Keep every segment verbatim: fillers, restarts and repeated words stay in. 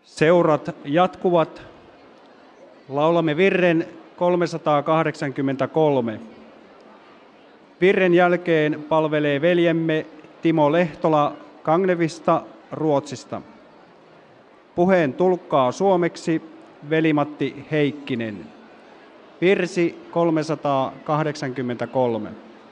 Seurat jatkuvat. Laulamme virren kolmesataakahdeksankymmentäkolme. Virren jälkeen palvelee veljemme Timo Lehtola Kangnevista Ruotsista. Puheen tulkkaa suomeksi veli-Matti Heikkinen. Virsi kolmesataakahdeksankymmentäkolme.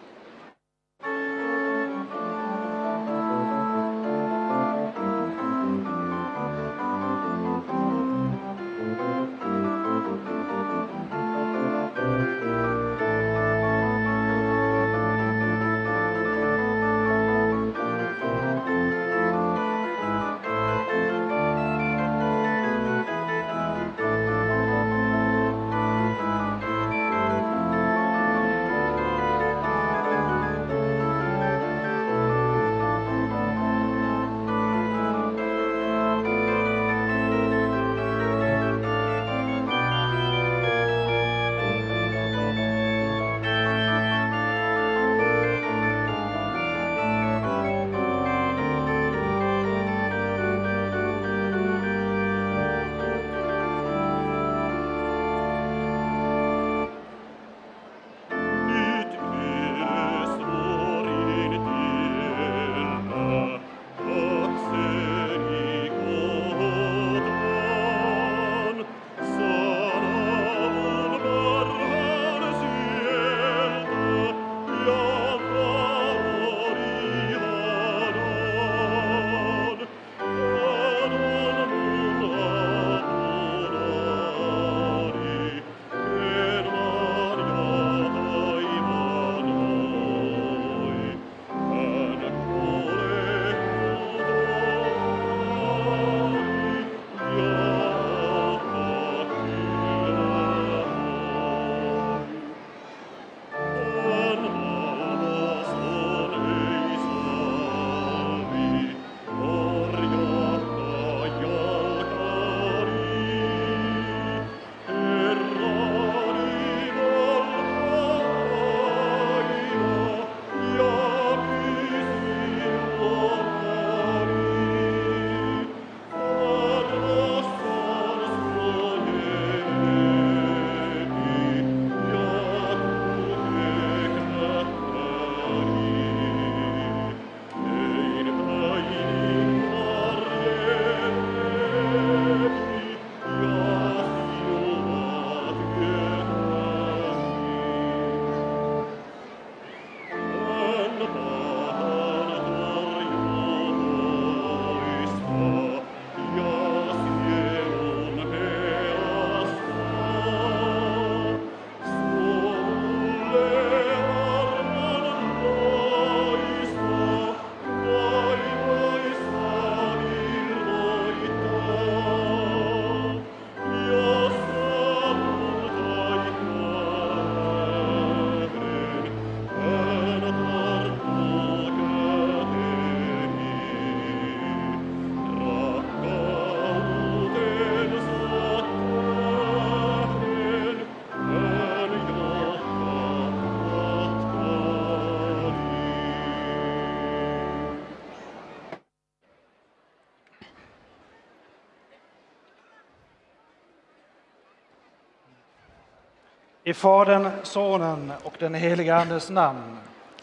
I Fadern, Sonen och den helige Andes namn.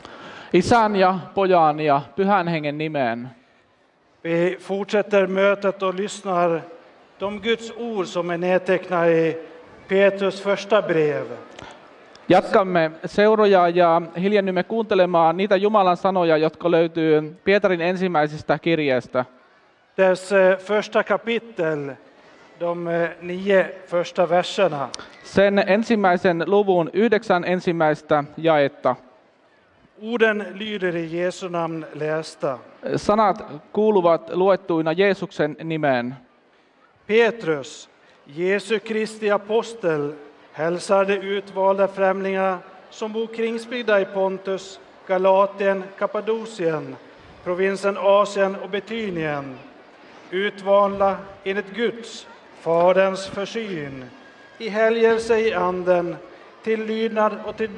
Isän ja Pojan ja Pyhän Hengen nimeen. Vi fortsätter mötet och lyssnar de Guds ord som är nedtecknade i Petrus första brev. Jatkamme seuroja ja hiljennymme kuuntelemaan niitä Jumalan sanoja, jotka löytyy Pietarin ensimmäisestä kirjeestä. Dess första kapitel, de nio första verserna. Sen ensimmäisen luvun yhdeksän ensimmäistä jaetta. Orden lyder i Jesu namn lästa. Sanat kuuluvat luettuina Jeesuksen nimeen. Petrus, Jesu Kristi apostel, hälsar de utvalda främlingar som bor kringspridda i Pontus, Galatien, Kappadokien, provinsen Asien och Betynien. Utvalda enligt Guds, Faderns försyn, i helgelse i anden, till lydnad och till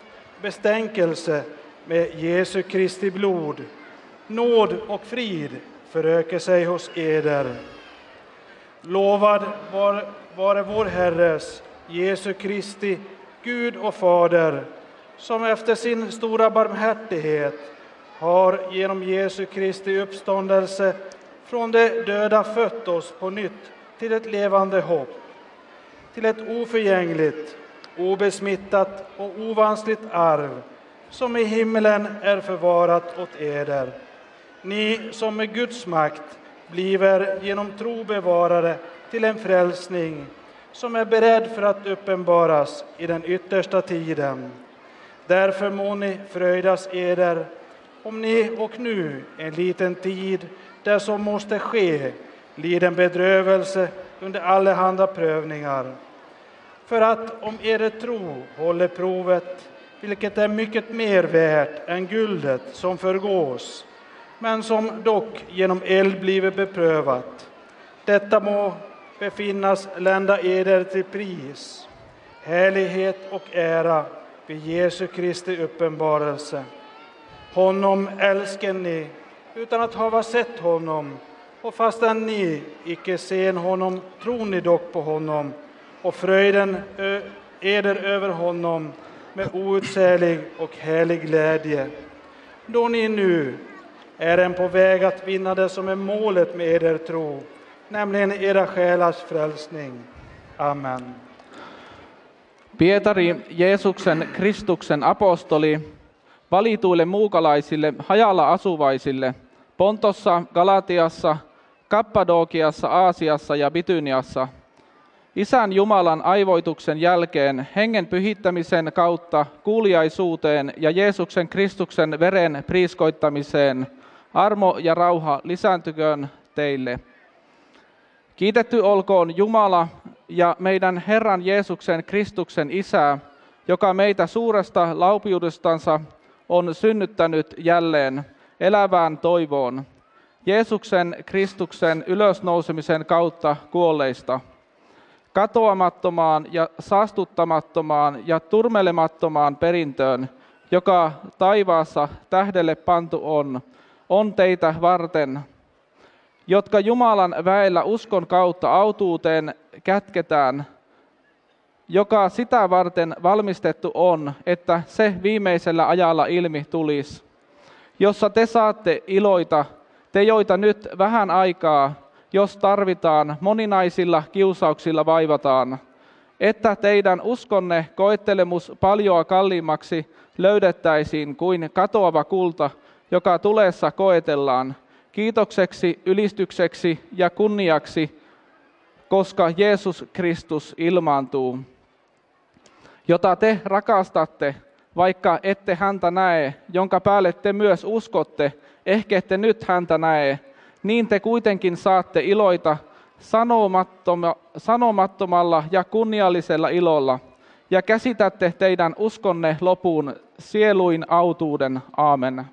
bestänkelse med Jesu Kristi blod. Nåd och frid föröker sig hos eder. Lovad var, vare vår Herres, Jesu Kristi, Gud och Fader, som efter sin stora barmhärtighet har genom Jesu Kristi uppståndelse från de döda fött oss på nytt till ett levande hopp, till ett oförgängligt, obesmittat och ovansligt arv, som i himmelen är förvarat åt eder. Ni som med Guds makt bliver genom tro bevarade till en frälsning, som är beredd för att uppenbaras i den yttersta tiden. Därför må ni fröjdas eder, om ni och nu en liten tid, där som måste ske, liden bedrövelse under allehanda prövningar. För att om er tro håller provet, vilket är mycket mer värt än guldet som förgås, men som dock genom eld bliver beprövat, detta må befinnas lända eder till pris, härlighet och ära vid Jesu Kristi uppenbarelse. Honom älskar ni utan att hava sett honom, och fastän ni icke sen honom tror ni dock på honom, och fröjden ö- eder över honom med outsäglig och härlig glädje. Då ni nu är en på väg att vinna det som är målet med eder tro, nämligen era själars frälsning. Amen. Pietari, Jeesuksen Kristuksen apostoli, valituille muukalaisille hajalla asuvaisille, Pontossa, Galatiassa, Kappadokiassa, Aasiassa ja Bityniassa, Isän Jumalan aivoituksen jälkeen hengen pyhittämisen kautta kuuliaisuuteen ja Jeesuksen Kristuksen veren priiskoittamiseen, armo ja rauha lisääntyköön teille. Kiitetty olkoon Jumala ja meidän Herran Jeesuksen Kristuksen Isä, joka meitä suuresta laupiudestansa on synnyttänyt jälleen elävään toivoon, Jeesuksen Kristuksen ylösnousemisen kautta kuolleista, katoamattomaan ja saastuttamattomaan ja turmelemattomaan perintöön, joka taivaassa tähdelle pantu on, on teitä varten, jotka Jumalan väellä uskon kautta autuuteen kätketään, joka sitä varten valmistettu on, että se viimeisellä ajalla ilmi tulisi, jossa te saatte iloita, te joita nyt vähän aikaa, jos tarvitaan, moninaisilla kiusauksilla vaivataan, että teidän uskonne koettelemus paljoa kalliimmaksi löydettäisiin kuin katoava kulta, joka tuleessa koetellaan, kiitokseksi, ylistykseksi ja kunniaksi, koska Jeesus Kristus ilmaantuu, jota te rakastatte, vaikka ette häntä näe, jonka päälle te myös uskotte, ehkä ette nyt häntä näe, niin te kuitenkin saatte iloita sanomattoma, sanomattomalla ja kunniallisella ilolla, ja käsitätte teidän uskonne lopun sieluin autuuden. Aamen.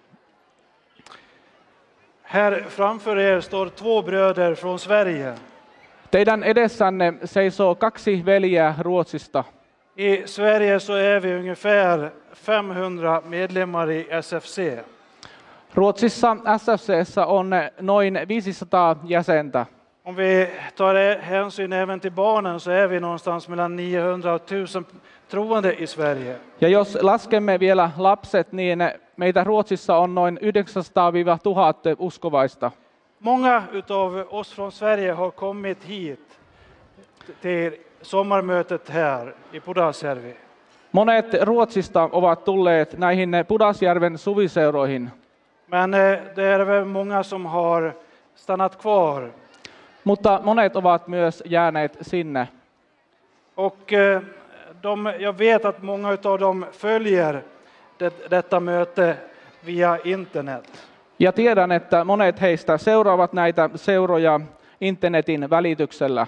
Här framför er står två bröder från Sverige. Teidän edessänne seisoo kaksi veljeä Ruotsista. I Sverige så är vi ungefär femhundra medlemmar i S F C. Ruotsissa S F C:ssä on noin viisisataa jäsentä. Om vi tar hänsyn även till barnen så är vi någonstans mellan niohundra och tusen troende i Sverige. Ja jos laskemme vielä lapset, niin meitä Ruotsissa on noin yhdeksänsataa tuhatta uskovaista. Många utav oss från Sverige har kommit hit till sommarmötet här i Pudasjärvi. Monet Ruotsista ovat tulleet näihin Pudasjärven suviseuroihin. Men det är väl många som har stannat kvar. Mutta monet ovat myös jääneet sinne. Och de, jag vet att många av dem följer det, detta möte via internet. Ja tiedän, että monet heistä seuraavat näitä seuroja internetin välityksellä.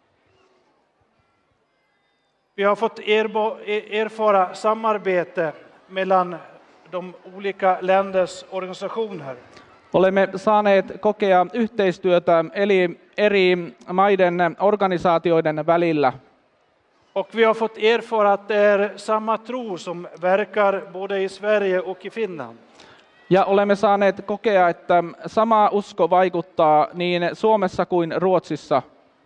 Vi har fått erbo, erfara samarbete mellan de olika länders organisationer. Olemme saaneet kokea yhteistyötä eli eri maiden organisaatioiden välillä. Och vi har fått erfara att det är samma tro som verkar både i Sverige och i Finland. Ja olemme saaneet kokea, että sama usko vaikuttaa niin Suomessa kuin Ruotsissa.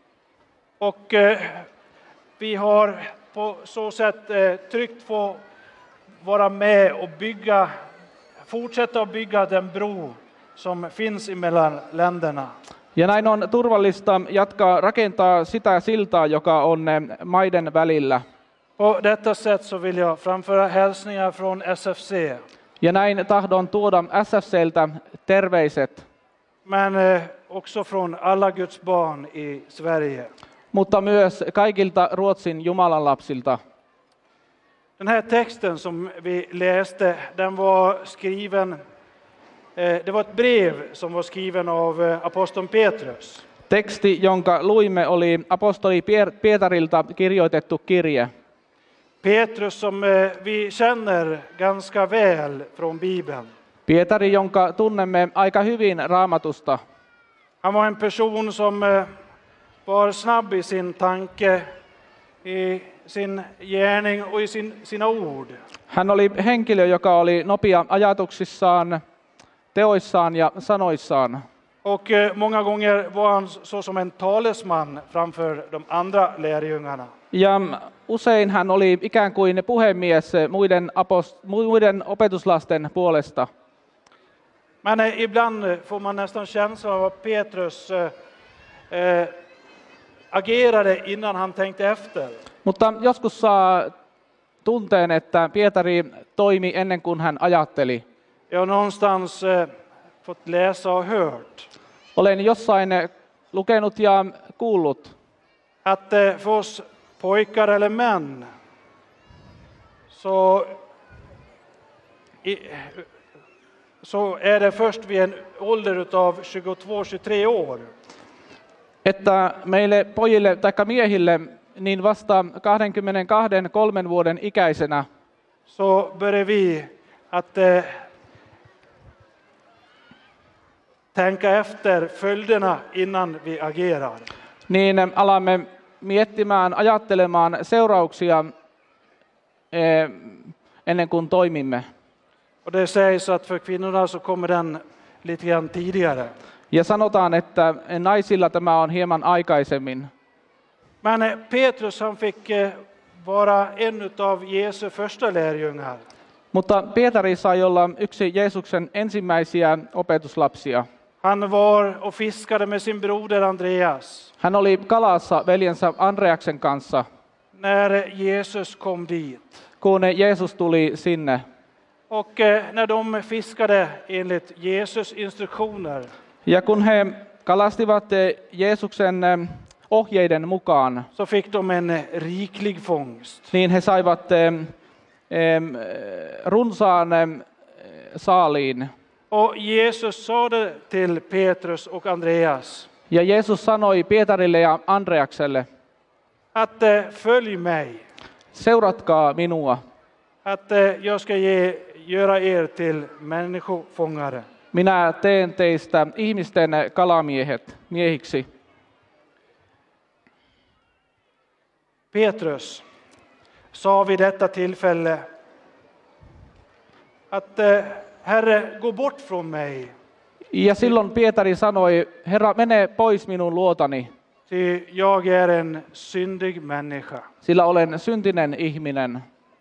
Och eh, vi har på så sätt eh, tryggt få vara med och bygga, fortsätta att bygga den bro som finns emellan länderna. Ja näin on turvallista jatkaa rakentaa sitä siltaa, joka on eh, maiden välillä. På detta sätt så vill jag framföra hälsningar från S F C. Ja näin tahdon tuoda S F C:ltä terveiset, Men eh, också från alla Guds barn i Sverige. mutta myös kaikilta Ruotsin Jumalan lapsilta. Den här texten som vi läste, den var skriven, eh, det var ett brev som var skriven av eh, aposteln Petrus. Teksti, jonka luimme, oli apostoli Pietarilta kirjoitettu kirje. Petrus som eh, vi känner ganska väl från Bibeln. Pietari, jonka tunnemme aika hyvin Raamatusta. Han var en person som eh, var snabb i sin tanke, i sin gärning och i sin, sina ord. Hän oli henkilö, joka oli nopea ajatuksissaan, teoissaan ja sanoissaan. Och eh, många gånger var han så som en talesman framför de andra lärjungarna. Ja usein hän oli ikään kuin puhemies muiden, apost- muiden opetuslasten puolesta. Men eh, ibland eh, får man nästan känslan av att Petrus eh, eh, agerade innan han tänkte efter. Mutta joskus saa tunteen, että Pietari toimi ennen kuin hän ajatteli. Jag har någonstans eh, fått läsa och hört Olen jossain lukenut ja kuullut, att eh, för oss pojkar eller män så, i, så är det först vid en ålder av tjugotvå tjugotre år että meille pojille tai miehille niin vasta kaksikymmentäkaksi kolmen vuoden ikäisenä så börjar vi att eh, tänka efter följderna innan vi agerar. niin alamme miettimään, ajattelemaan seurauksia eh, ennen kuin toimimme. Och det sägs att för kvinnorna så kommer den lite grann tidigare. Ja sanotaan, että naisilla tämä on hieman aikaisemmin. Men eh, Petrus han fick eh, vara en av Jesu första lärjungar. Mutta Pietari sai olla yksi Jeesuksen ensimmäisiä opetuslapsia. Han var och fiskade med sin broder Andreas Hän oli kalassa veljensä Andreaksen kanssa, när Jesus kom dit. kun Jeesus tuli sinne. Och eh, när de fiskade enligt Jesus instruktioner Ja kun he kalastivat eh, Jeesuksen eh, ohjeiden mukaan, så fick de en eh, riklig fångst. niin he saivat eh, eh, runsaan eh, saaliin. Och Jesus sa det till Petrus och Andreas Ja Jeesus sanoi Pietarille ja Andreakselle, att eh, följ mig, seuratkaa minua. att eh, jag ska ge, göra er till människofångare. Minä teen teistä ihmisten kalamiehet, miehiksi. Petrus sa vid detta tillfälle att eh, Herre, gå bort från mig, Ja silloin Pietari sanoi, Herra, mene pois minun luotani, ty jag är en syndig människa. sillä olen syntinen ihminen.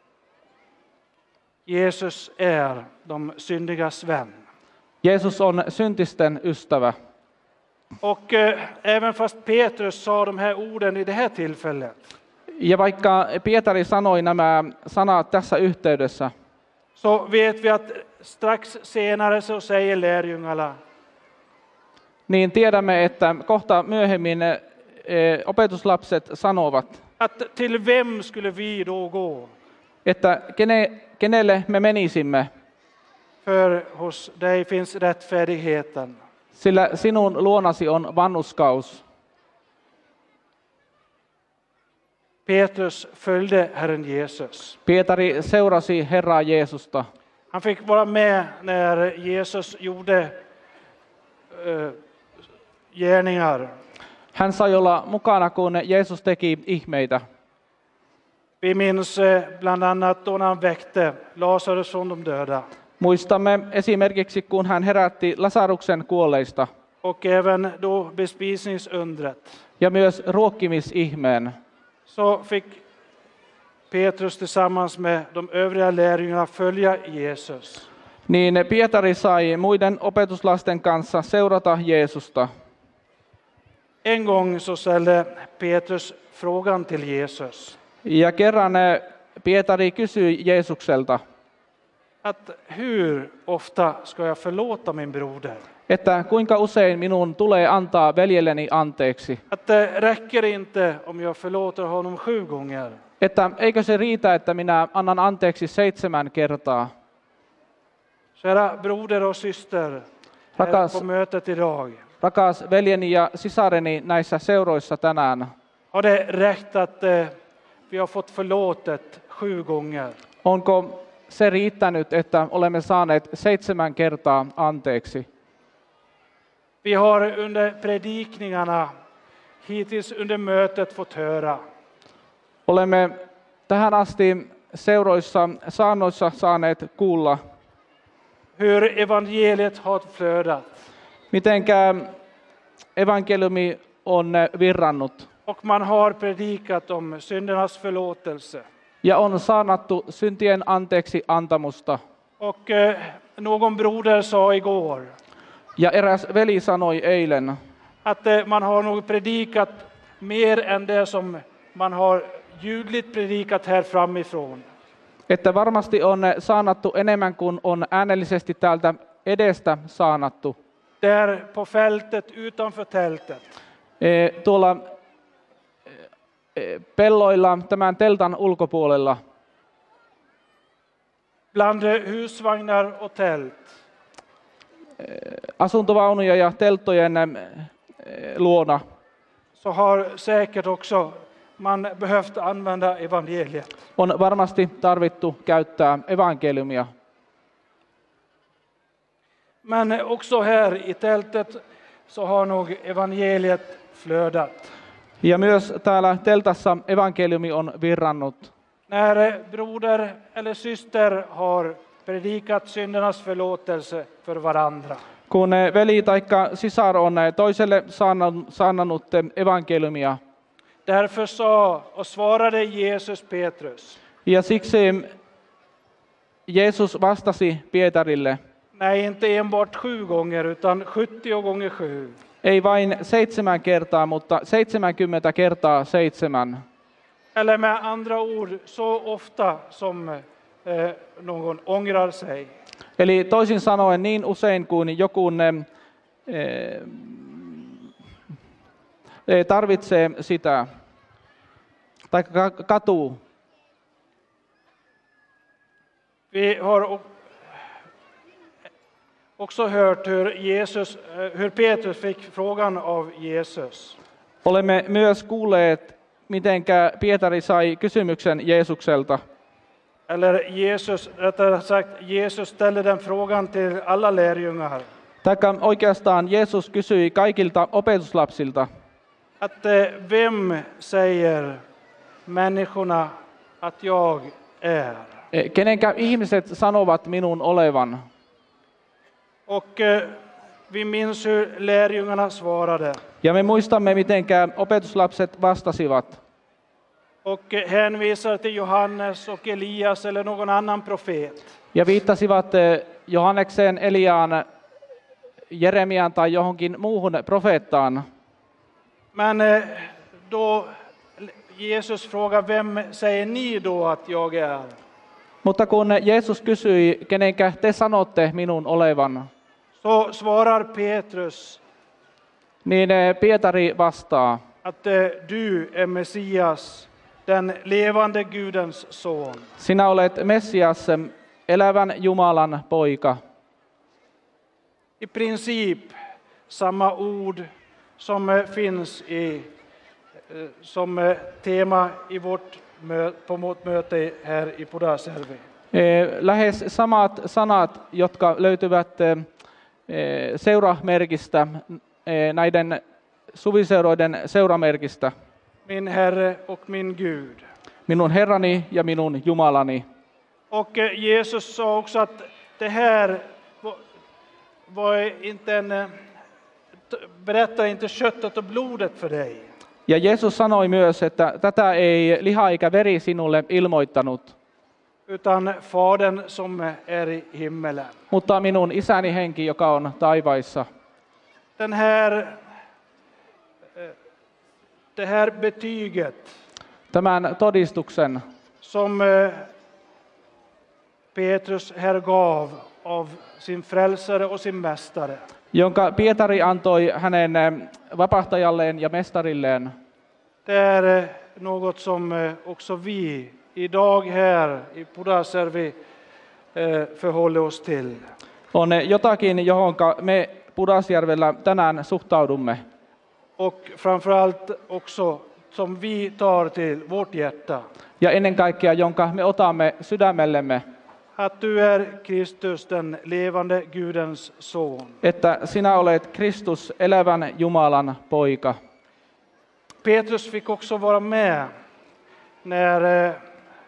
Jesus är de syndigas vän. Jeesus on syntisten ystävä. Och eh, även fast Petrus sa de här orden i det här tillfället, Ja vaikka Pietari sanoi nämä sanat tässä yhteydessä, så vet vi att strax senare så säger lärjungarna, niin tiedämme, että kohta myöhemmin eh, opetuslapset sanovat, att till vem skulle vi då gå? että kene, kenelle me menisimme, För hos dig finns rättfärdigheten. sillä sinun luonasi on vanhuskaus. Petrus följde Herren Jesus. Pietari seurasi Herraa Jeesusta. Han fick vara med när Jesus gjorde uh, gärningar. Hän sai olla mukana, kun Jeesus teki ihmeitä. Vi minns eh, bland annat då han väckte Lazarus från de döda. Muistamme esimerkiksi, kun hän herätti Lasaruksen kuolleista. och även då bespisningsundret, ja myös ruokkimisihmeen, så fick Petrus tillsammans med de övriga lärjungarna följa Jesus. niin Pietari sai muiden opetuslasten kanssa seurata Jeesusta. En gång så ställde Petrus frågan till Jesus Ja kerran eh, Pietari kysyi Jeesukselta, att hur ofta ska jag förlåta min broder? että kuinka usein minun tulee antaa veljelleni anteeksi. Att det räcker inte om jag förlåter honom sju gånger. Että eikö se riitä, että minä annan anteeksi seitsemän kertaa. Kära broder och syster, här Rakas, på mötet idag. rakas veljeni ja sisareni näissä seuroissa tänään. Har det räckt att eh, vi har fått förlåtet sju gånger? Onko se riittänyt, että olemme saaneet seitsemän kertaa anteeksi? Vi har under predikningarna hittills under mötet fått höra Olemme tähän asti seuroissa, saannoissa saaneet kuulla, hur evangeliet har flödat. mitenkä evankeliumi on virrannut Och man har predikat om syndernas förlåtelse. ja on saarnattu syntien anteeksi antamusta. Och eh, någon broder sa igår Ja eräs veli sanoi eilen, att eh, man har nog predikat mer än det som man har ljudligt predikat här framifrån. että varmasti on saanattu enemmän kuin on äänellisesti täältä edestä saanattu. Där på fältet utanför tältet. E, tuolla e, pelloilla tämän teltan ulkopuolella, Bland eh, husvagnar och tält. asuntovaunuja ja telttojen e, luona, Så har säkert också man behövt använda evangeliet. on varmasti tarvittu käyttää evankeliumia. Men eh, också här i tältet så har nog evangeliet flödat. Ja myös täällä teltassa evankeliumi on virrannut. När eh, broder eller syster har predikat syndernas förlåtelse för varandra. Kun e, veli tai sisar on e, toiselle saannan- saannannut e, evankeliumia, Därför sa och svarade Jesus Petrus: ja siksi Jeesus vastasi Pietarille, nej, inte enbart sju gånger utan sjuttio gånger sju. ei vain seitsemän kertaa, mutta seitsemänkymmentä kertaa seitsemän. Eller med andra ord, så ofta som eh, någon ångrar sig. Eli toisin sanoen niin usein kuin joku ne, e, tarvitsee sitä tai ka- katuu. Vi har o- också hört hur, Jesus, eh, hur Petrus fick frågan av Jesus. Olemme myös kuulleet, mitenkä Pietari sai kysymyksen Jeesukselta. Eller Jesus, rättare sagt, Jesus ställde den frågan till alla lärjungar. Taikka oikeastaan Jeesus kysyi kaikilta opetuslapsilta, Att eh, vem säger människorna att jag är? e, kenenkä ihmiset sanovat minun olevan. Och eh, vi minns hur lärjungarna svarade. Ja me muistamme, mitenkä opetuslapset vastasivat. Och eh, hänvisar till Johannes och Elias eller någon annan profet. Ja viittasivat e, Johannekseen, Eliaan, Jeremiaan tai johonkin muuhun profeettaan. Men eh, då Jesus frågar, vem säger ni då att jag är? Mutta kun Jeesus kysyi, kenenkä te sanotte minun olevan, Så svarar Petrus niin e, Pietari vastaa, att eh, du är Messias, den levande Gudens son. sinä olet Messias, elävän Jumalan poika. I princip samma ord som eh, finns i, eh, som eh, tema i vårt mö, på vårt möte här i Pudasjärvi. E, Lähes samat sanat, jotka löytyvät e, e, seuramerkistä, e, näiden suviseuroiden seuramerkistä. Min Herre och min Gud. Minun Herrani ja minun Jumalani. Och eh, Jesus sa också att det här var- var inte en, eh, t- berättar inte köttet och blodet för dig, Ja Jeesus sanoi myös, että tätä ei liha eikä veri sinulle ilmoittanut, utan Fadern som är i himmelen. mutta minun isäni henki, joka on taivaissa. Den här, eh, det här betyget Tämän todistuksen, som eh, Petrus här gav av sin frälsare och sin mästare, jonka Pietari antoi hänen eh, vapahtajalleen ja mestarilleen, det är eh, något som eh, också vi idag här i Pudasjärvi eh, förhåller oss till. on jotakin, johonka me Pudasjärvellä tänään suhtaudumme. Och framförallt också som vi tar till vårt hjärta. Ja ennen kaikkea, jonka me otamme sydämellemme, Att du är Kristus, den levande Gudens son. että sinä olet Kristus, elävän Jumalan poika. Petrus fick också vara med när eh,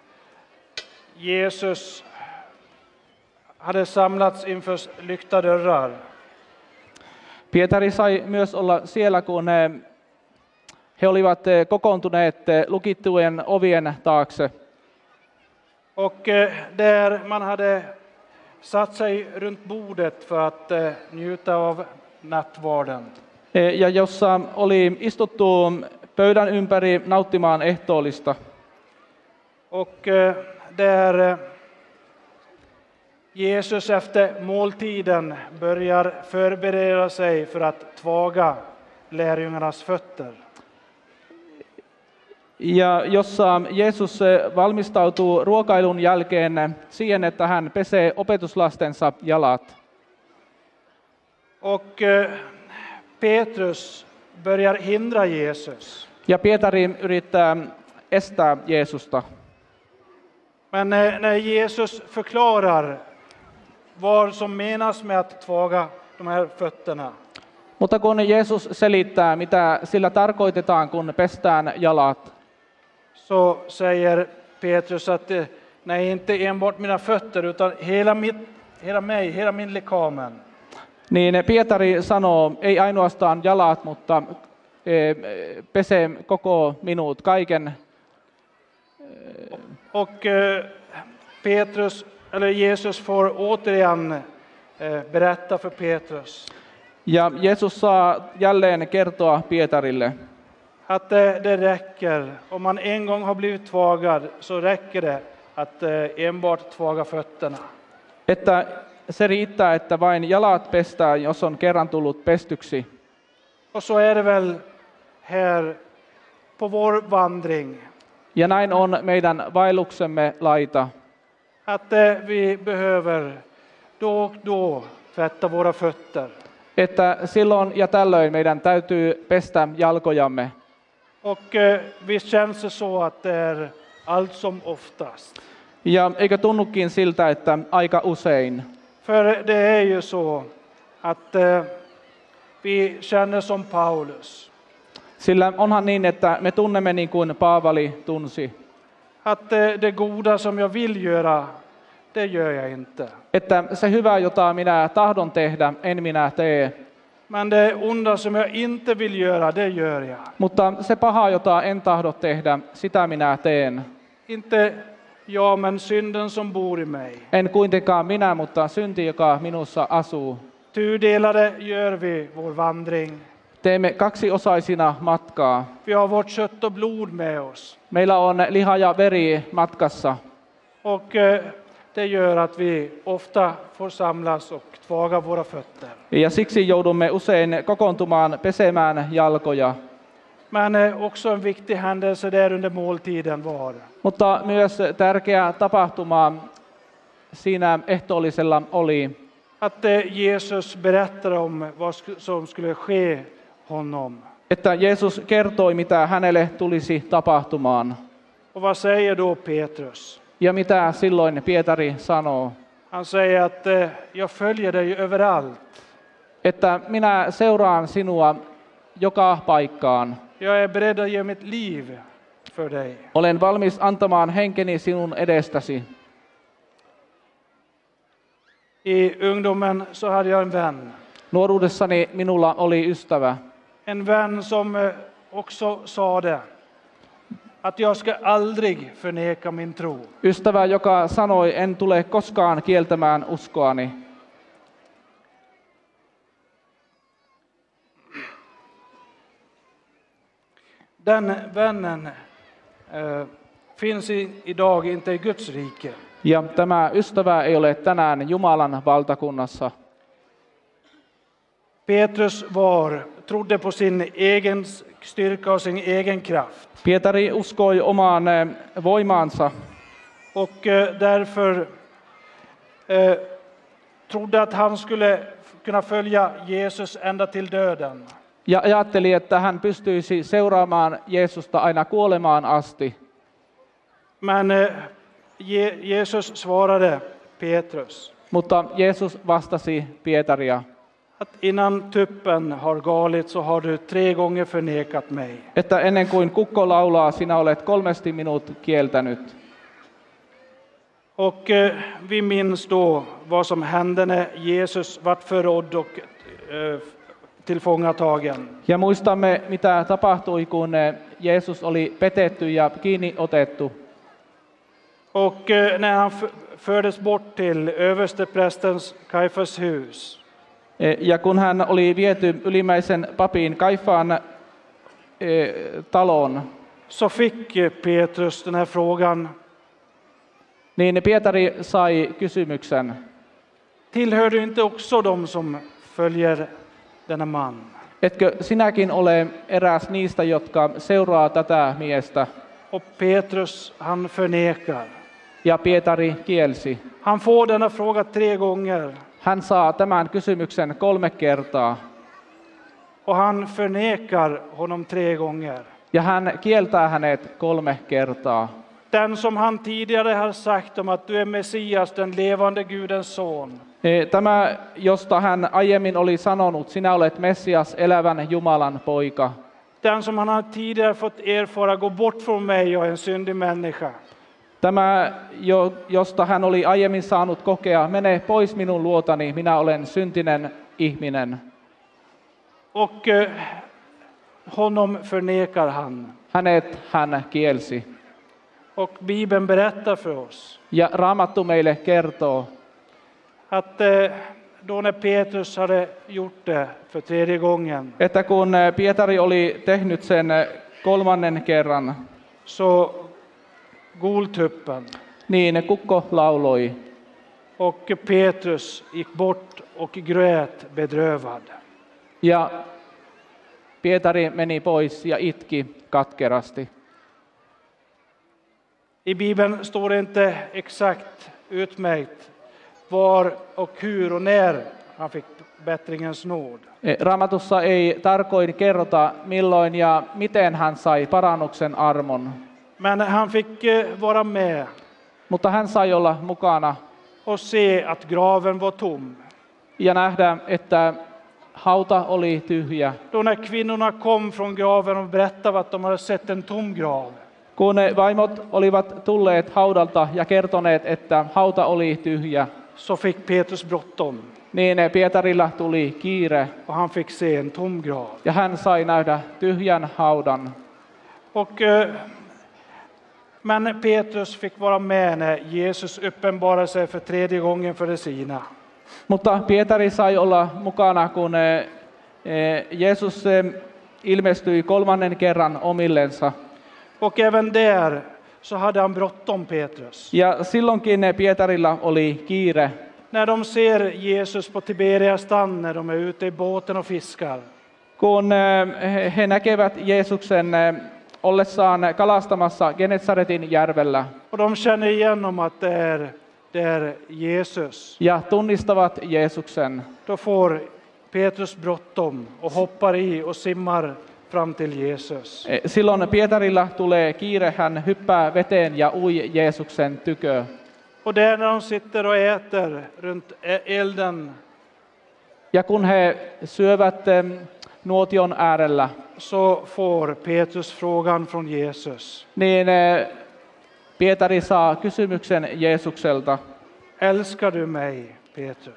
Jesus hade samlats inför lyckta dörrar. Pietari sai myös olla siellä, kun eh, he olivat eh, kokoontuneet eh, lukittujen ovien taakse. Och eh, där man hade satt sig runt bordet för att eh, njuta av nattvarden. Eh, Ja jossa oli istuttu pöydän ympäri nauttimaan ehtoollista. Och eh, där eh, Jesus efter måltiden börjar förbereda sig för att tvaga lärjungarnas fötter. Ja jossa Jeesus eh, valmistautuu ruokailun jälkeen eh, siihen, että hän pesee opetuslastensa jalat. Och eh, Petrus börjar hindra Jesus. Ja Pietari yrittää estää Jeesusta. Men eh, när Jesus förklarar vad som menas med att tvaga de här fötterna, Mutta kun Jeesus selittää, mitä sillä tarkoitetaan, kun pestään jalat, så säger Petrus att eh, nej, inte enbart mina fötter utan hela, mitt, hela mig, hela min lekamen. niin Pietari sanoo, ei ainoastaan jalat, mutta eh, pesee koko minut, kaiken. Och eh, Petrus, eller Jesus får återigen eh, berätta för Petrus Ja Jeesus saa jälleen kertoa Pietarille, att det, det räcker, om man en gång har blivit tvagad så räcker det att eh, enbart tvaga fötterna. että se riittää, että vain jalat pestään, jos on kerran tullut pestyksi. Och så är det väl här på vår vandring, Ja näin on meidän vaelluksemme laita, att eh, vi behöver då och då tvätta våra fötter. että silloin ja tällöin meidän täytyy pestä jalkojamme. Och eh, visst känns det så att det är allt som oftast. Ja eikö tunnukin siltä, että aika usein? För det är ju så att eh, vi känner som Paulus. Sillä onhan niin, että me tunnemme niin kuin Paavali tunsi, Att eh, det goda som jag vill göra, det gör jag inte. että se hyvä, jota minä tahdon tehdä, en minä tee, Men det onda som jag inte vill göra, det gör jag. mutta se paha, jota en tahdo tehdä, sitä minä teen. Inte jag, men synden som bor i mig. En kuitenkaan minä, mutta synti, joka minussa asuu. Tudelade gör vi vår vandring. Teemme kaksiosaisina matkaa. Vi har vårt kött och blod med oss. Meillä on liha ja veri matkassa. Och eh, det gör att vi ofta får samlas och tvaga våra fötter. Ja siksi joudumme usein kokoontumaan pesemään jalkoja. Men eh, också en viktig händelse där under måltiden var Mutta myös tärkeä tapahtuma siinä ehtoollisella oli, att eh, Jesus berättade om vad sk- som skulle ske honom. että Jeesus kertoi, mitä hänelle tulisi tapahtumaan. Och vad säger då Petrus? Ja mitä silloin Pietari sanoo? Han säger att eh, jag följer dig överallt. Että minä seuraan sinua joka paikkaan. Jag är beredd att ge mitt liv för dig. Olen valmis antamaan henkeni sinun edestäsi. I ungdomen så hade jag en vän. Nuoruudessani minulla oli ystävä, En vän som eh, också sa det. Att jag ska aldrig förneka min tro. ystävä, joka sanoi, en tule koskaan kieltämään uskoani. Den vännen eh, finns i, idag inte i Guds rike. Ja tämä ystävä ei ole tänään Jumalan valtakunnassa. Petrus var, trodde på sin egen styrka och sin egen kraft. Pietari uskoi omaan eh, voimaansa Och eh, därför eh, trodde att han skulle kunna följa Jesus ända till döden. ja ajatteli, että hän pystyisi seuraamaan Jeesusta aina kuolemaan asti. Men eh, Je- Jesus svarade Petrus Mutta Jeesus vastasi Pietaria, att innan tuppen har galit så har du tre gånger förnekat mig. että ennen kuin kukko laulaa, sinä olet kolmesti minut kieltänyt. Och eh, vi minns då vad som hände när Jesus vart förrådd och eh, tillfångatagen. Ja muistamme, mitä tapahtui, kun eh, Jeesus oli petetty ja kiinni otettu. Och eh, när han f- fördes bort till översteprästens Kajfas hus Eh, Ja kun hän oli viety ylimmäisen papin Kaifaan eh, taloon, så fick eh, Petrus den här frågan: niin Pietari sai kysymyksen, tillhör du inte också de som följer denna man? etkö sinäkin ole eräs niistä, jotka seuraa tätä miestä? Och Petrus, han förnekar. Ja Pietari kielsi. Han får denna fråga tre gånger Hän saa tämän kysymyksen kolme kertaa. och han förnekar honom tre gånger. Ja hän kieltää hänet kolme kertaa. Den som han tidigare har sagt om att du är Messias, den levande Gudens son. Eh, Tämä, josta hän aiemmin oli sanonut, sinä olet Messias, elävän Jumalan poika. Den som han har tidigare fått erfara, gå bort från mig, jag är en syndig människa. Tämä, jo- josta hän oli aiemmin saanut kokea, mene pois minun luotani, minä olen syntinen ihminen. Och eh, honom förnekar han. Hänet hän kielsi. Och Bibeln berättar för oss Ja Raamattu meille kertoo, att eh, då när Petrus hade gjort det för tredje gången, että kun eh, Pietari oli tehnyt sen eh, kolmannen kerran, så gol tuppen niin kukko lauloi. och Petrus gick bort och grät bedrövad. Ja Pietari meni pois ja itki katkerasti. I Bibeln står det inte exakt utmärkt var och hur och när han fick bättringens nåd. Eh, Raamatussa ei tarkoin kerrota, milloin ja miten hän sai parannuksen armon, Men han fick eh, vara med mutta hän sai olla mukana och se att graven var tom. ja nähdä, että hauta oli tyhjä. Då när kvinnorna kom från graven och berättade att de hade sett en tom grav, Kun ne vaimot olivat tulleet haudalta ja kertoneet, että hauta oli tyhjä, så fick Petrus bråttom niin Pietarilla tuli kiire och han fick se en tom grav. ja hän sai nähdä tyhjän haudan. Och, eh, men Petrus fick vara med när Jesus uppenbarade sig för tredje gången för de sina. Mutta Pietari sai olla mukana, kun eh, eh, Jeesus eh, ilmestyi kolmannen kerran omillensa. Och även där så hade han bråttom, Petrus. Ja silloinkin eh, Pietarilla oli kiire. När de ser Jesus på Tiberias strand, när de är ute i båten och fiskar, Kun eh, he- he näkevät Jeesuksen eh, ollessaan kalastamassa Genesaretin järvellä och de känner igen om att det är, det är Jesus, ja tunnistavat Jeesuksen, då får Petrus bråttom och hoppar i och simmar fram till Jesus. eh, silloin Pietarilla tulee kiire, hän hyppää veteen ja ui Jeesuksen tykö. Och där när de sitter och äter runt e- elden, Ja kun he syövät eh, nuotion äärellä, så får Petrus frågan från Jesus: niin eh, Pietari saa kysymyksen Jeesukselta. älskar du mig, Petrus?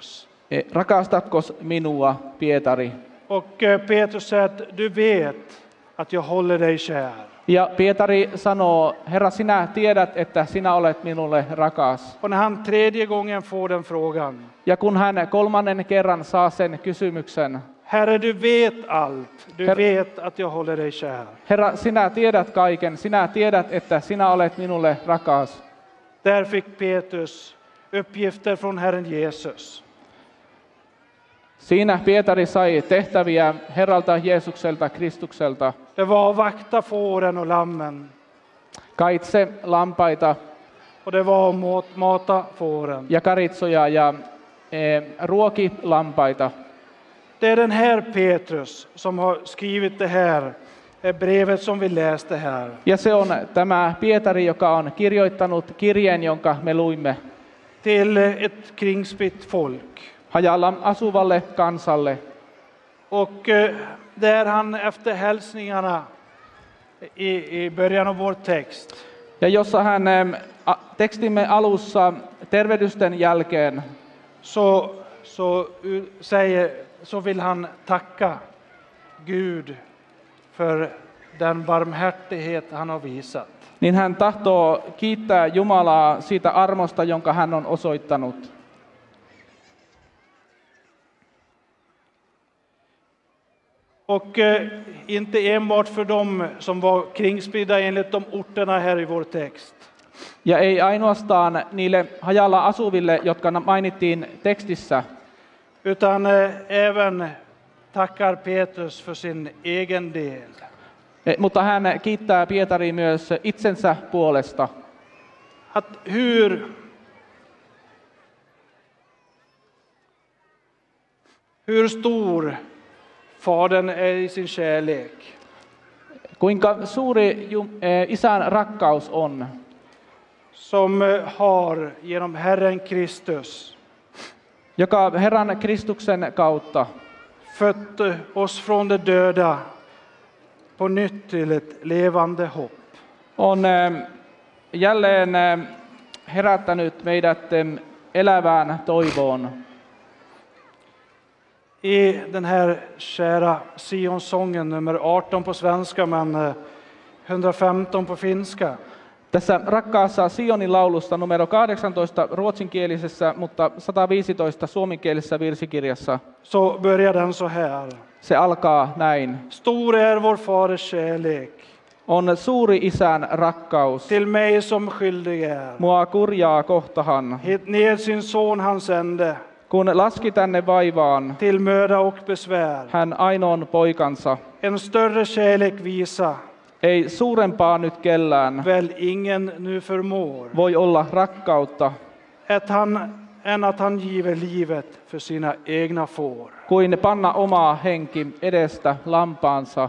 Eh, Rakastatko minua, Pietari? Och eh, Petrus säger att du vet att jag håller dig kär. Ja Pietari sanoo, Herra, sinä tiedät, että sinä olet minulle rakas. Och när han tredje gången får den frågan, Ja kun hän kolmannen kerran saa sen kysymyksen, Herre, du vet allt. Du Her- vet att jag håller dig kär. Herra, sinä tiedät kaiken, sinä tiedät, että sinä olet minulle rakas. Där fick Petrus uppgifter från Herren Jesus. Siinä Pietari sai tehtäviä Herralta Jeesukselta, Kristukselta. Det var att vakta fåren och lammen. Kaitse lampaita Och det var att mat- mata fåren. ja karitsoja ja e, ruoki lampaita. Det är den här Petrus som har skrivit det här eh, brevet som vi läste här. Ja se on tämä Pietari, joka on kirjoittanut kirjeen, jonka me luimme Till eh, ett kringspitt folk. hajalla asuvalle kansalle. Och eh, där han efter hälsningarna i, i början av vår text Ja jossa hän em, a- tekstimme alussa tervehdysten jälkeen så, så, u- säger, så vill han tacka Gud för den barmhärtighet han har visat. niin hän tahtoo kiittää Jumalaa siitä armosta, jonka hän on osoittanut. Och eh, inte enbart för dem som var kringspridda enligt de orterna här i vår text. Ja ei ainoastaan niille hajalla asuville, jotka na- mainittiin tekstissä, Utan eh, även tackar Petrus för sin egen del. e, mutta hän kiittää Pietari myös itsensä puolesta. Att hur, hur stor Fadern är i sin kärlek. Kuinka suuri Ju- e, Isän rakkaus on, Som eh, har genom Herren Kristus joka Herran Kristuksen kautta fött eh, oss från de döda på nytt till ett levande hopp. on em, jälleen em, herättänyt meidät em, elävään toivoon. I den här kära Sionsången nummer arton på svenska men eh, etthundrafemton på finska. Tässä rakkaassa Sionin laulusta numero kahdeksantoista ruotsinkielisessä, mutta sata viisitoista suomenkielisessä virsikirjassa Så börjar den så här. se alkaa näin. Stor är vår faders kärlek On suuri Isän rakkaus, till mig som skyldig är. mua kurjaa kohtahan, Hit ner sin son han sände kun laski tänne vaivaan till möda och besvär. hän ainoan poikansa. En större kärlek visa Ei suurempaa nyt kellään väl ingen nu förmår. voi olla rakkautta Att han, än att han giver livet för sina egna får. kuin panna omaa henki edestä lampaansa.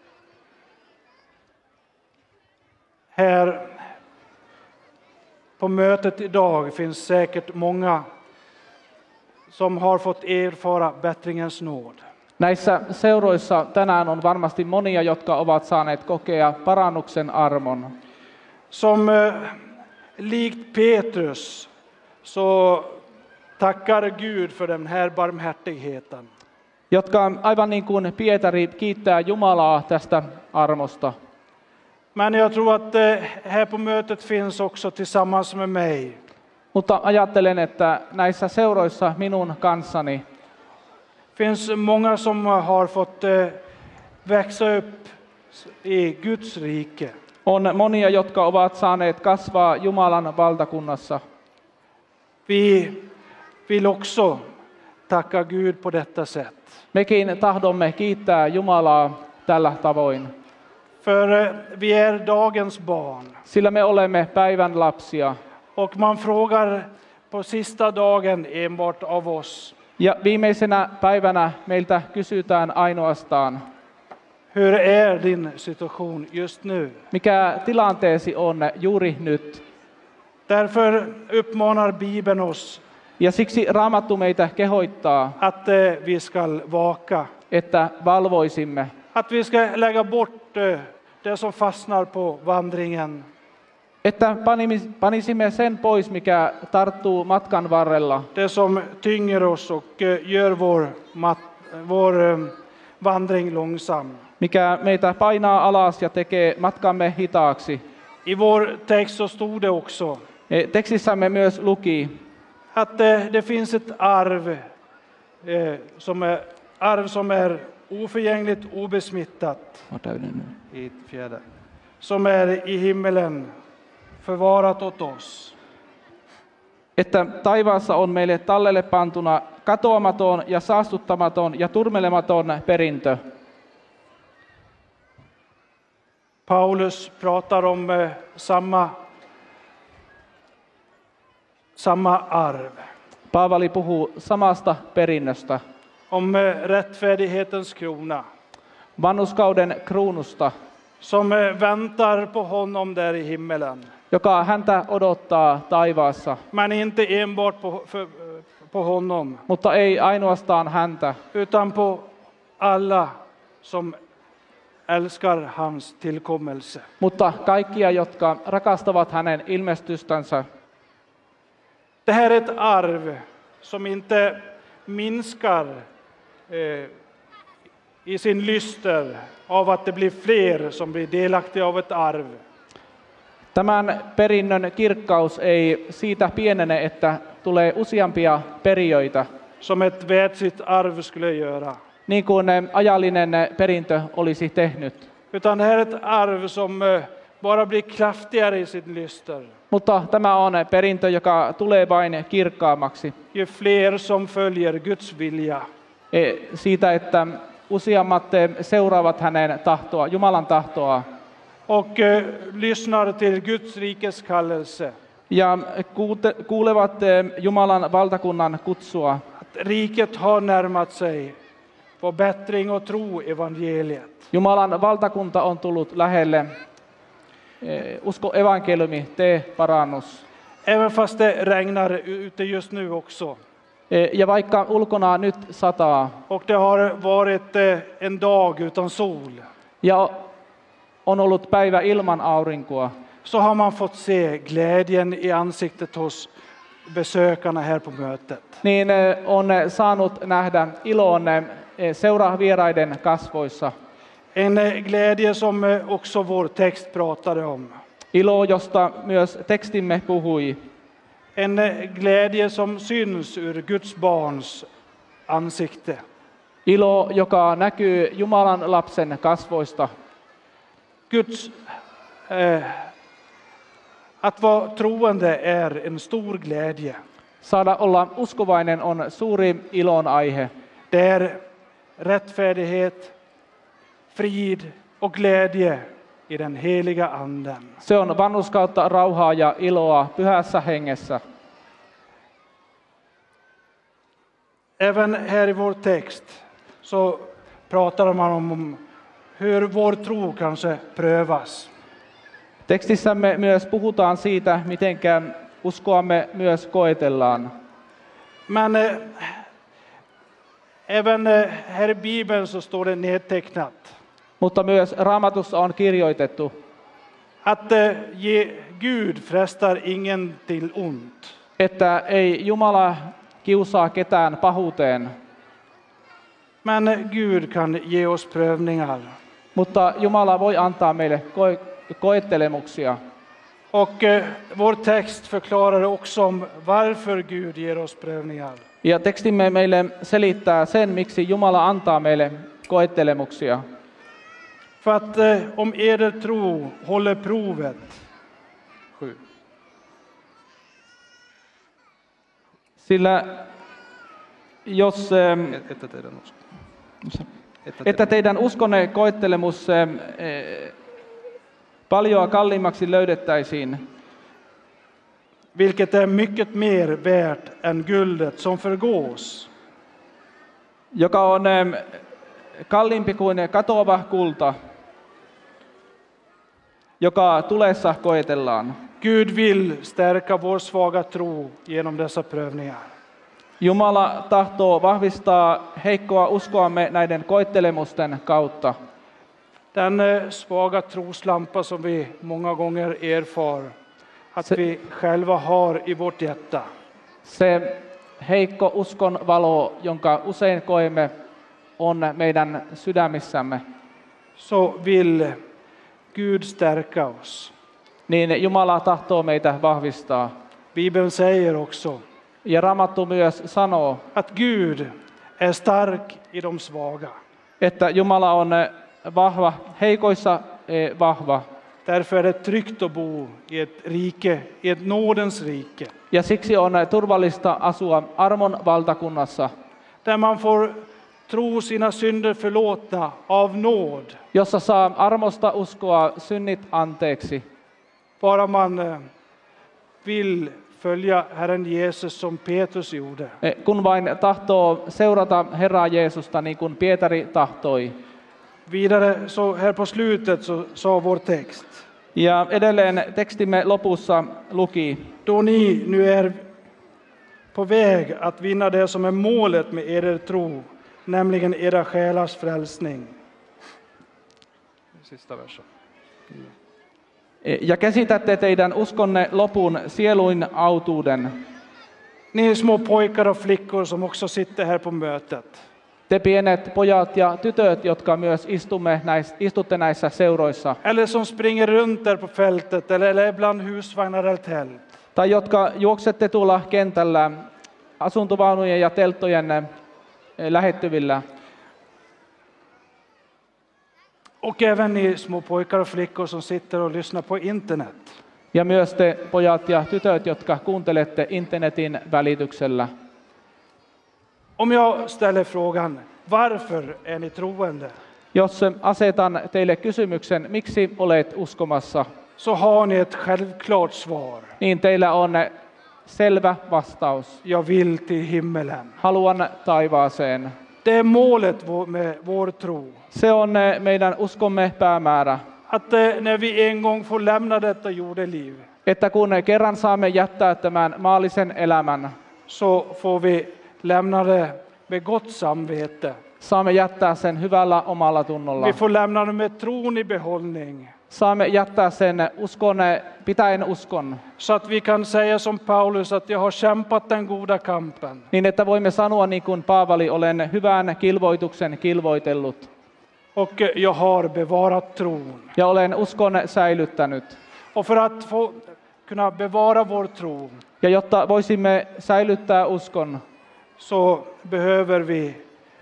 Här på mötet idag finns säkert många som har fått erfara bättringens nåd. Näissä seuroissa tänään on varmasti monia, jotka ovat saaneet kokea parannuksen armon. Som eh, likt Petrus så tackar Gud för den här barmhärtigheten. Jotka aivan niin kuin Pietari kiittää Jumalaa tästä armosta. Men jag tror att eh, här på mötet finns också tillsammans med mig Mutta ajattelen, että näissä seuroissa minun kanssani finns många som har fått eh, växa upp i Guds rike. on monia, jotka ovat saaneet kasvaa Jumalan valtakunnassa. Vi vill också tacka Gud på detta sätt. Mekin tahdomme kiittää Jumalaa tällä tavoin, För eh, vi är dagens barn. sillä me olemme päivän lapsia. Och man frågar på sista dagen enbart av oss. Ja viimeisenä päivänä meiltä kysytään ainoastaan, Hur är din situation just nu? mikä tilanteesi on juuri nyt. Därför uppmanar Bibeln oss Ja siksi Raamattu meitä kehoittaa, att eh, vi ska vaka. että valvoisimme, Att vi ska lägga bort eh, det som fastnar på vandringen. että panimis- panisimme sen pois, mikä tarttuu matkan varrella. Det som tynger oss och eh, gör vår, mat, vår eh, vandring långsam. Mikä meitä painaa alas ja tekee matkamme hitaaksi. I vår text så stod det också E, Tekstissämme myös luki, att eh, det finns ett arv, eh, som är, arv som är oförgängligt, obesmittat, I fjärde. som är i himmelen, förvarat åt oss. että taivaassa on meille tallelle pantuna katoamaton ja saastuttamaton ja turmelematon perintö. Paulus pratar om eh, samma, samma arv, Paavali puhuu samasta perinnöstä, om eh, rättfärdighetens krona, vanhuskauden kruunusta, som eh, väntar på honom där i himmelen. joka häntä odottaa taivaassa, Men inte enbart på, för, på honom, mutta ei ainoastaan häntä, utan på alla som älskar hans tillkommelse. mutta kaikkia, jotka rakastavat hänen ilmestystänsä. Det här är ett arv som inte minskar eh, i sin lyster av att det blir fler som blir delaktiga av ett arv. Tämän perinnön kirkkaus ei siitä pienene, että tulee useampia perijöitä, Som ett världsligt arv skulle göra. niin kuin ajallinen perintö olisi tehnyt. Utan det här är ett arv som eh, bara blir kraftigare i sin lyster. Mutta tämä on perintö, joka tulee vain kirkkaammaksi Ju fler som följer Guds vilja. E, siitä, että useammat e, seuraavat hänen tahtoa, Jumalan tahtoa, Och eh, lyssnar till Guds rikes kallelse. ja kuute, kuulevat e, Jumalan valtakunnan kutsua, Att riket har närmat sig. På bättring och tro evangeliet. Jumalan valtakunta on tullut lähelle. E, Usko evankeliumi, tee parannus. Även fast det regnar ute just nu också. E, Ja vaikka ulkona nyt sataa, Och det har varit eh, en dag utan sol. ja on ollut päivä ilman aurinkoa, Så har man fått se glädjen i ansiktet hos besökarna här på mötet. niin e, on saanut nähdä ilon e, seuravieraiden kasvoissa. En eh, glädje som eh, också vår text pratade om. Ilo, josta myös tekstimme puhui. En eh, glädje som syns ur Guds barns ansikte. Ilo, joka näkyy Jumalan lapsen kasvoista. Guds, eh, att vara troende är en stor glädje. Saada olla uskovainen on suuri ilon aihe. Det är rättfärdighet, frid och glädje i den heliga anden. Se on vanhurskautta, rauhaa ja iloa pyhässä hengessä. Även här i vår text så pratar man om hur vår tro kanske prövas. Tekstissämme myös puhutaan siitä, miten uskoamme myös koetellaan. Men eh, även eh, här i Bibeln så står det nedtecknat Mutta myös Raamatussa on kirjoitettu, att eh, ge, Gud frestar ingen till ont. että ei Jumala kiusaa ketään pahuuteen, Men eh, Gud kan ge oss prövningar. mutta Jumala voi antaa meille koe- koettelemuksia. Och eh, vår text förklarar också om varför Gud ger oss prövningar. Ja tekstimme meille selittää sen, miksi Jumala antaa meille koettelemuksia. För att eh, om eder tro håller provet. Sju. Sillä jos, ähm, Että teidän usko. että teidän uskonne koettelemus ähm, äh, paljon kalliimmaksi löydettäisiin, Vilket är mycket mer värt än guldet som förgås. joka on ähm, kalliimpi kuin katoava kulta, joka tulessa koetellaan. Gud vill stärka vår svaga tro genom dessa prövningar. Jumala tahtoo vahvistaa heikkoa uskoamme näiden koettelemusten kautta. Den eh, svaga troslampa som vi många gånger erfar att Se- vi själva har i vårt hjärta. Se heikko uskon valo, jonka usein koemme, on meidän sydämissämme. Så vill Gud stärka oss. Niin Jumala tahtoo meitä vahvistaa. Bibeln säger också Ja Raamattu myös sanoo, att Gud är stark i de svaga. että Jumala on vahva, heikoissa eh, vahva. Därför är det tryggt att bo i ett rike, i ett nådens rike. Ja siksi on turvallista asua armon valtakunnassa, Där man får tro sina synder förlåtna av nåd. jossa saa armosta uskoa synnit anteeksi. Bara man eh, vill följa Herren Jesus som Petrus gjorde. Eh, Kun vain tahtoo seurata Herraa Jeesusta niin kuin Pietari tahtoi. Vidare så här på slutet så sa vår text. Ja edelleen tekstimme lopussa luki, Då ni nu är på väg att vinna det som är målet med er tro, nämligen era själars frälsning. Sista versen. eh, ja käsitätte teidän uskonne lopun sieluin autuuden. Ni små pojkar och flickor som också sitter här på mötet. Te pienet pojat ja tytöt, jotka myös istumme näis, istutte näissä seuroissa, Eller som springer runt där på fältet eller, eller bland husvagnar eller tält. tai jotka juoksette tuolla kentällä asuntovaunujen ja telttojen eh, lähettyvillä. Och även ni små pojkar och flickor som sitter och lyssnar på internet. Ja myös te pojat ja tytöt, jotka kuuntelette internetin välityksellä. Om jag ställer frågan, varför är ni troende? Jos asetan teille kysymyksen, miksi olet uskomassa, Så har ni ett självklart svar. niin teillä on selvä vastaus. Jag vill till himmelen. Haluan taivaaseen. Det är målet vår- med vår tro. Se on eh, meidän uskomme päämäärä, Att eh, när vi en gång får lämna detta jordeliv että kun kerran saamme jättää tämän maallisen elämän, så får vi lämna det med gott samvete. saamme jättää sen hyvällä omalla tunnolla. Vi får lämna det med tron i behållning. Saamme jättää sen uskon, pitäen uskon, Så att vi kan säga som Paulus att jag har kämpat den goda kampen. niin että voimme sanoa niin kuin Paavali, olen hyvän kilvoituksen kilvoitellut Och eh, jag har bevarat tron. ja olen uskon säilyttänyt. Och för att få kunna bevara vår tro Ja jotta voisimme säilyttää uskon, så behöver vi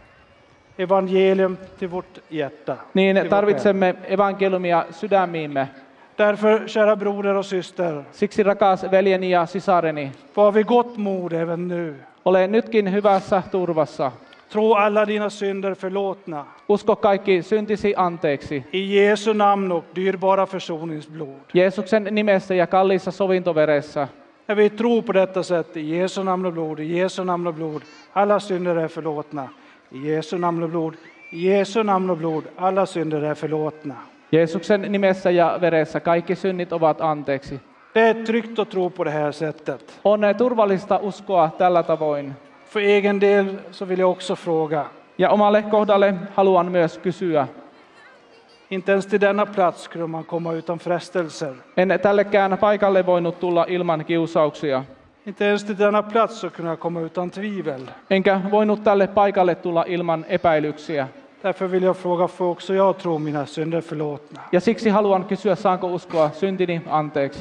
evangelium till vårt hjärta. niin till vår själ. tarvitsemme evankeliumia sydämiimme. Därför, kära broder och syster, Siksi rakas veljeni ja sisareni, var vi gott mod även nu. ole nytkin hyvässä turvassa. Tro alla dina synder förlåtna. Usko kaikki syntisi anteeksi. I Jesu namn och dyrbara försoningsblod. Jeesuksen nimessä ja kalliissa sovintoveressä. När vi tror på detta sätt, i Jesu namn och blod, i Jesu namn och blod, alla synder är förlåtna. I Jesu namn och blod, i Jesu namn och blod, alla synder är förlåtna. Jeesuksen nimessä ja veressä kaikki synnit ovat anteeksi. Det är tryggt att tro på det här sättet. On turvallista uskoa tällä tavoin. För egen del så vill jag också fråga, Ja omalle kohdalle haluan myös kysyä. inte ens till denna plats skulle man komma utan frestelser. En tällekään paikalle voinut tulla ilman kiusauksia. Inte ens till denna plats så kunna komma utan tvivel. Enkä voinut tälle paikalle tulla ilman epäilyksiä. Därför vill jag fråga, får också jag tro mina synder förlåtna? Ja siksi haluan kysyä, saanko uskoa syntini anteeksi.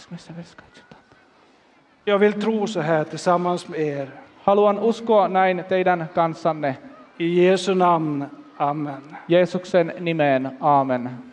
Jag vill tro så här tillsammans med er. Haluan uskoa näin teidän kanssanne. I Jesu namn, amen. Jeesuksen nimeen, aamen.